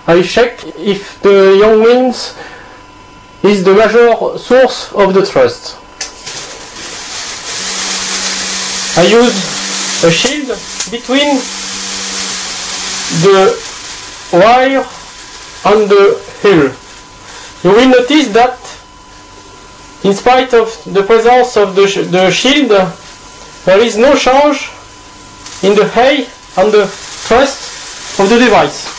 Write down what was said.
I check if the young wings is the major source of the thrust. I use a shield between the wire and the hull. You will notice that in spite of the presence of the shield, there is no change in the height and the thrust of the device.